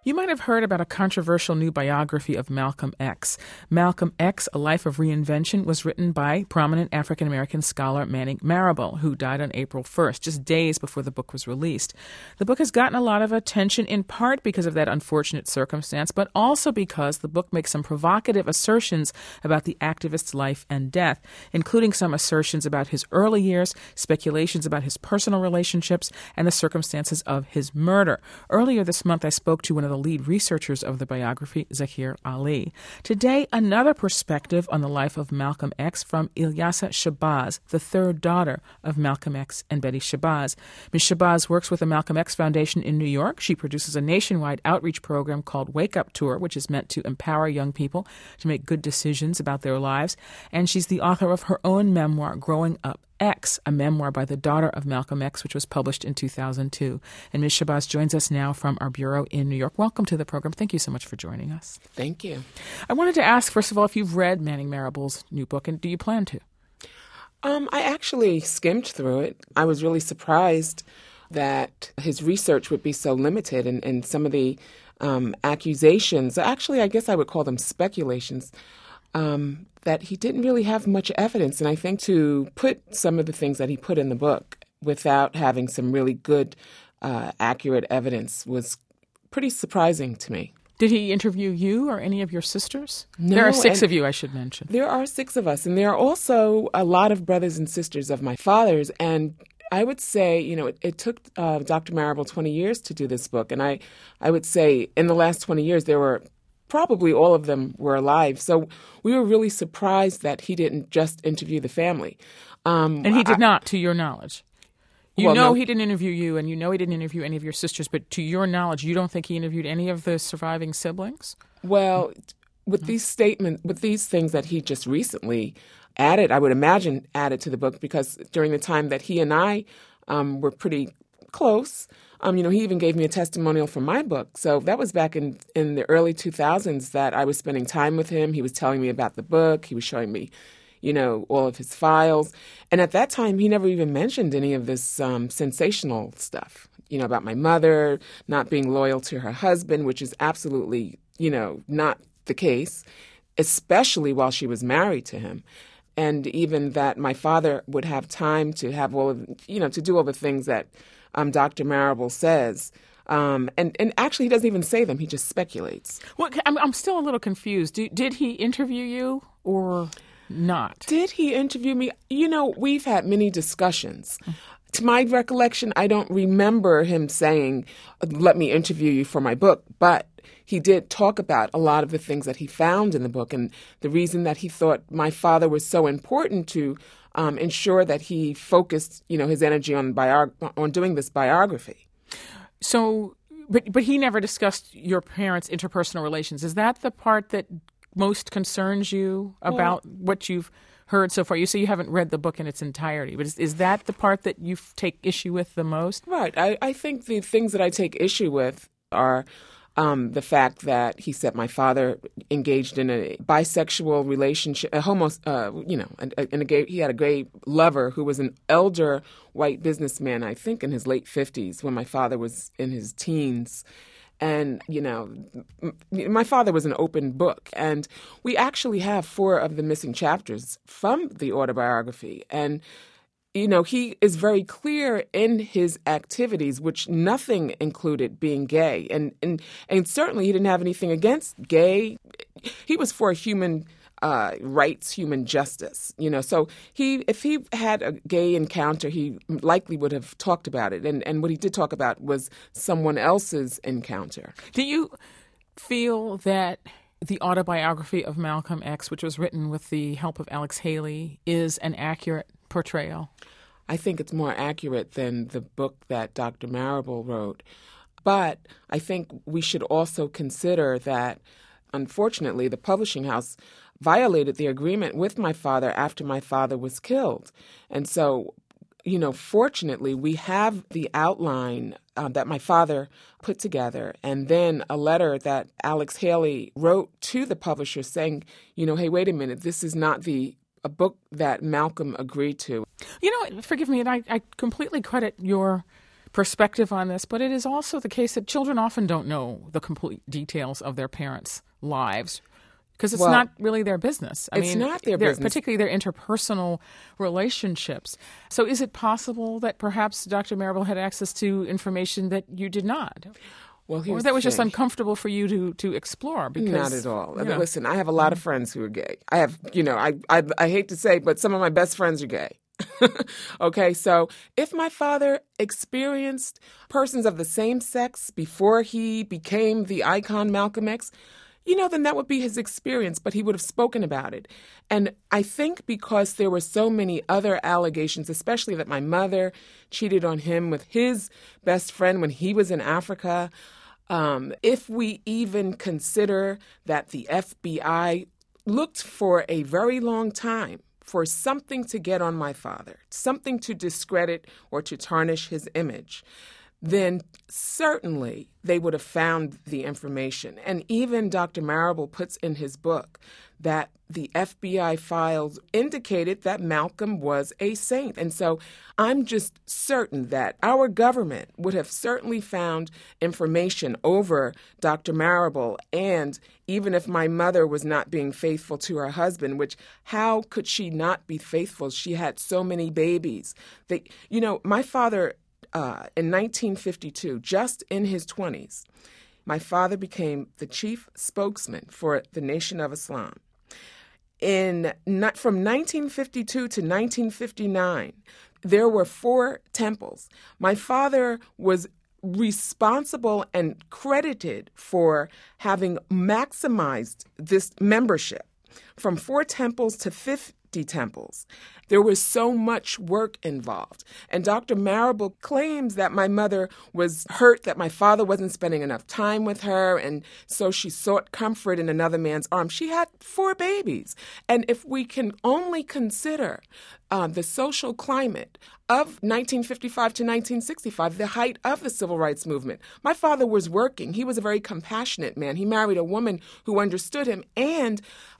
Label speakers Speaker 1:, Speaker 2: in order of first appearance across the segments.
Speaker 1: You might have heard about a controversial new biography of Malcolm X. Malcolm X, A Life of Reinvention, was written by prominent African-American scholar Manning Marable, who died on April 1st, just days before the book was released. The book has gotten a lot of attention in part because of that unfortunate circumstance, but also because the book makes some provocative assertions about the activist's life and death, including some assertions about his early years, speculations about his personal relationships, and the circumstances of his murder. Earlier this month, I spoke to one of the lead researchers of the biography, Zahir Ali. Today, another perspective on the life of Malcolm X from Ilyasah Shabazz, the third daughter of Malcolm X and Betty Shabazz. Ms. Shabazz works with the Malcolm X Foundation in New York. She produces a nationwide outreach program called Wake Up Tour, which is meant to empower young people to make good decisions about their lives. And she's the author of her own memoir, Growing Up X, a memoir by the daughter of Malcolm X, which was published in 2002. And Ms. Shabazz joins us now from our bureau in New York. Welcome to the program. Thank you so much for joining us.
Speaker 2: Thank you.
Speaker 1: I wanted to ask, first of all, if you've read Manning Marable's new book, and do you plan to?
Speaker 2: I actually skimmed through it. I was really surprised that his research would be so limited and some of the accusations, actually, I guess I would call them speculations, that he didn't really have much evidence. And I think to put some of the things that he put in the book without having some really good, accurate evidence was pretty surprising to me.
Speaker 1: Did he interview you or any of your sisters?
Speaker 2: No,
Speaker 1: there are 6 of you, I should mention.
Speaker 2: There are 6 of us, and there are also a lot of brothers and sisters of my father's. And I would say, it took Dr. Marable 20 years to do this book. And I would say in the last 20 years, there were probably all of them were alive. So we were really surprised that he didn't just interview the family.
Speaker 1: And he did not, to your knowledge.
Speaker 2: No.
Speaker 1: He didn't interview you, and he didn't interview any of your sisters, but to your knowledge, you don't think he interviewed any of the surviving siblings?
Speaker 2: Well, with these things that he just recently added, I would imagine added to the book, because during the time that he and I were pretty close, he even gave me a testimonial for my book. So that was back in the early 2000s that I was spending time with him. He was telling me about the book. He was showing me all of his files. And at that time, he never even mentioned any of this sensational stuff, about my mother not being loyal to her husband, which is absolutely, not the case, especially while she was married to him. And even that my father would have time to have all of, to do all the things that Dr. Marable says. And actually, he doesn't even say them. He just speculates.
Speaker 1: Well, I'm still a little confused. Did he interview you or not?
Speaker 2: Did he interview me? We've had many discussions. To my recollection, I don't remember him saying, let me interview you for my book. But he did talk about a lot of the things that he found in the book. And the reason that he thought my father was so important to ensure that he focused, his energy on doing this biography.
Speaker 1: So, but he never discussed your parents' interpersonal relations. Is that the part that most concerns you about what you've heard so far? You say you haven't read the book in its entirety, but is that the part that you take issue with the most?
Speaker 2: Right. I think the things that I take issue with are the fact that he said my father engaged in a bisexual relationship, he had a gay lover who was an elder white businessman, I think in his late 50s, when my father was in his teens. And, my father was an open book. And we actually have 4 of the missing chapters from the autobiography. And he is very clear in his activities, which nothing included being gay. And certainly he didn't have anything against gay. He was for human rights, human justice. So if he had a gay encounter, he likely would have talked about it. And what he did talk about was someone else's encounter.
Speaker 1: Do you feel that the autobiography of Malcolm X, which was written with the help of Alex Haley, is an accurate portrayal?
Speaker 2: I think it's more accurate than the book that Dr. Marable wrote. But I think we should also consider that, unfortunately, the publishing house violated the agreement with my father after my father was killed. And so, fortunately, we have the outline that my father put together, and then a letter that Alex Haley wrote to the publisher saying, hey, wait a minute, this is not a book that Malcolm agreed to.
Speaker 1: Forgive me, and I completely credit your perspective on this, but it is also the case that children often don't know the complete details of their parents' lives because it's not really their business.
Speaker 2: It's not their business.
Speaker 1: Particularly their interpersonal relationships. So is it possible that perhaps Dr. Marable had access to information that you did not?
Speaker 2: Well,
Speaker 1: or that was just uncomfortable for you to explore? Because,
Speaker 2: not at all. Listen, I have a lot of friends who are gay. I have, I hate to say, but some of my best friends are gay. Okay, so if my father experienced persons of the same sex before he became the icon Malcolm X, then that would be his experience, but he would have spoken about it. And I think because there were so many other allegations, especially that my mother cheated on him with his best friend when he was in Africa, if we even consider that the FBI looked for a very long time for something to get on my father, something to discredit or to tarnish his image, then certainly they would have found the information. And even Dr. Marable puts in his book that the FBI files indicated that Malcolm was a saint. And so I'm just certain that our government would have certainly found information over Dr. Marable. And even if my mother was not being faithful to her husband, which how could she not be faithful? She had so many babies. My father, in 1952, just in his 20s, my father became the chief spokesman for the Nation of Islam. From 1952 to 1959, there were 4 temples. My father was responsible and credited for having maximized this membership from 4 temples to 50 temples. There was so much work involved. And Dr. Marable claims that my mother was hurt that my father wasn't spending enough time with her, and so she sought comfort in another man's arms. She had 4 babies. And if we can only consider the social climate of 1955 to 1965, the height of the civil rights movement, my father was working. He was a very compassionate man. He married a woman who understood him, and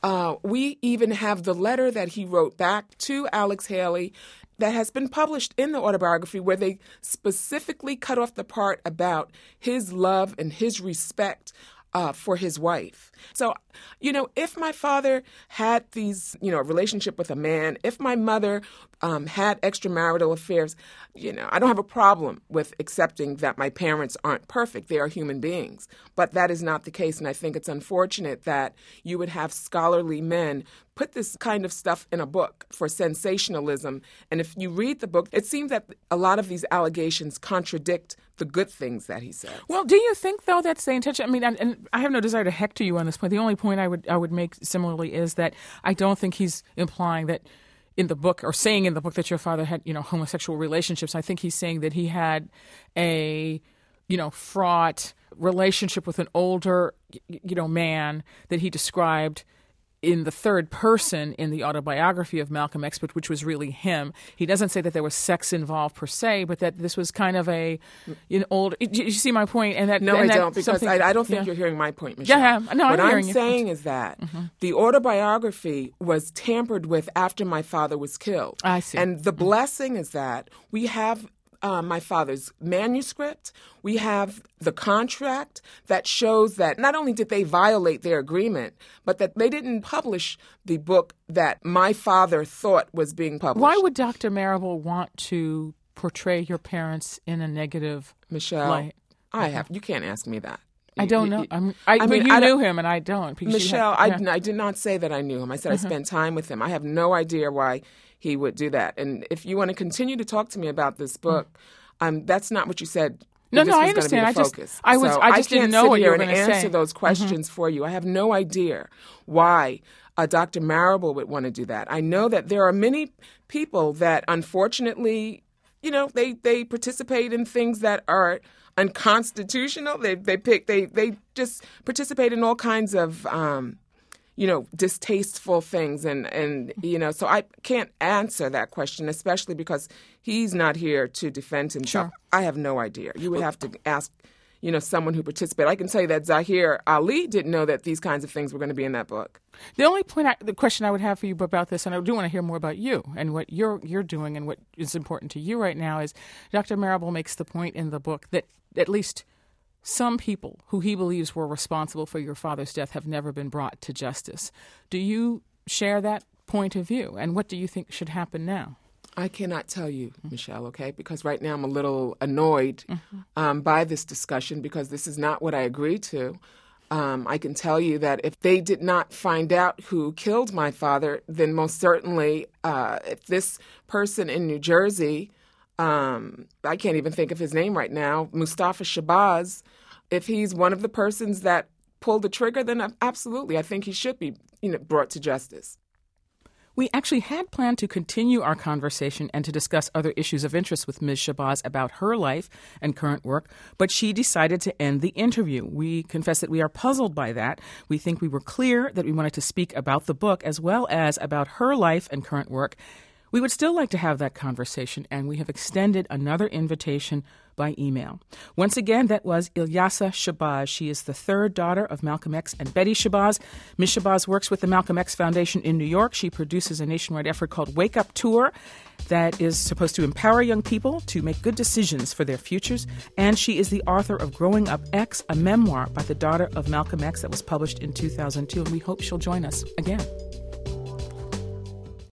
Speaker 2: we even have the letter that he wrote back to Alex Haley that has been published in the autobiography where they specifically cut off the part about his love and his respect for his wife. So, if my father had these, a relationship with a man, if my mother had extramarital affairs, I don't have a problem with accepting that my parents aren't perfect. They are human beings. But that is not the case. And I think it's unfortunate that you would have scholarly men put this kind of stuff in a book for sensationalism. And if you read the book, it seems that a lot of these allegations contradict the good things that he says.
Speaker 1: Well, do you think, though, that's the intention? I mean, and I have no desire to hector you on this point. The only point I would make similarly is that I don't think he's implying that in the book or saying in the book that your father had, homosexual relationships. I think he's saying that he had a, fraught relationship with an older, man that he described in the third person in the autobiography of Malcolm X, which was really him. He doesn't say that there was sex involved per se, but that this was kind of old. You see my point? And that
Speaker 2: I don't, because I don't think you're hearing my point, Michelle.
Speaker 1: Yeah, no,
Speaker 2: what
Speaker 1: I'm
Speaker 2: hearing saying is that the autobiography was tampered with after my father was killed.
Speaker 1: I see.
Speaker 2: And the blessing is that we have my father's manuscript. We have the contract that shows that not only did they violate their agreement, but that they didn't publish the book that my father thought was being published.
Speaker 1: Why would Dr. Marable want to portray your parents in a negative
Speaker 2: light? You can't ask me that.
Speaker 1: I don't know. You knew him, and I don't.
Speaker 2: Michelle, I did not say that I knew him. I said I spent time with him. I have no idea why he would do that. And if you want to continue to talk to me about this book, that's not what you said.
Speaker 1: No, I understand.
Speaker 2: I just
Speaker 1: didn't know what you were
Speaker 2: going to say. I can't sit here and answer those questions for you. I have no idea why Dr. Marable would want to do that. I know that there are many people that, unfortunately, they participate in things that are unconstitutional. They just participate in all kinds of distasteful things, and so I can't answer that question, especially because he's not here to defend himself.
Speaker 1: Sure.
Speaker 2: I have no idea. You would have to ask someone who participated. I can tell you that Zahir Ali didn't know that these kinds of things were going to be in that book.
Speaker 1: The question I would have for you about this, and I do want to hear more about you and what you're doing and what is important to you right now, is Dr. Marable makes the point in the book that at least some people who he believes were responsible for your father's death have never been brought to justice. Do you share that point of view, and what do you think should happen now?
Speaker 2: I cannot tell you, Michelle, okay? Because right now I'm a little annoyed by this discussion because this is not what I agreed to. I can tell you that if they did not find out who killed my father, then most certainly if this person in New Jersey, I can't even think of his name right now, Mustafa Shabazz, if he's one of the persons that pulled the trigger, then absolutely, I think he should be brought to justice.
Speaker 1: We actually had planned to continue our conversation and to discuss other issues of interest with Ms. Shabazz about her life and current work, but she decided to end the interview. We confess that we are puzzled by that. We think we were clear that we wanted to speak about the book as well as about her life and current work. We would still like to have that conversation, and we have extended another invitation by email. Once again, that was Ilyasah Shabazz. She is the third daughter of Malcolm X and Betty Shabazz. Ms. Shabazz works with the Malcolm X Foundation in New York. She produces a nationwide effort called Wake Up Tour that is supposed to empower young people to make good decisions for their futures. And she is the author of Growing Up X, a memoir by the daughter of Malcolm X that was published in 2002. And we hope she'll join us again.